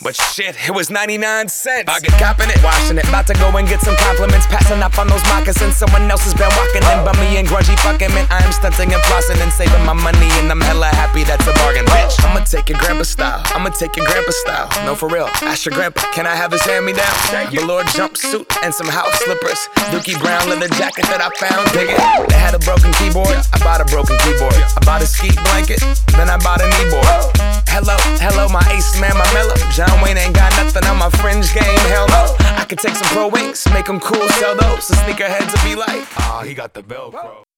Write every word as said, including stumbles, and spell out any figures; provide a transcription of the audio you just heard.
But shit, it was ninety-nine cents. I get copping it, washing it, about to go and get some compliments, passing up on those moccasins. Someone else has been walking in, bummy and grungy fucking man. I am stunting and flossing and saving my money, and I'm hella happy that's a bargain, bitch. I'ma take your grandpa style, I'ma take your grandpa style. No, for real, ask your grandpa, can I have his hand-me-down? Velour jumpsuit and some house slippers, Dookie brown leather jacket that I found, dig it. They had a broken keyboard, I bought a broken keyboard. I bought a ski blanket, then I bought a kneeboard. Hello, hello, my ace man, my mellow. John Wayne ain't got nothing on my fringe game, hell no. I could take some pro wings, make them cool, sell those. The sneakerheads will be like, ah, he got the Velcro.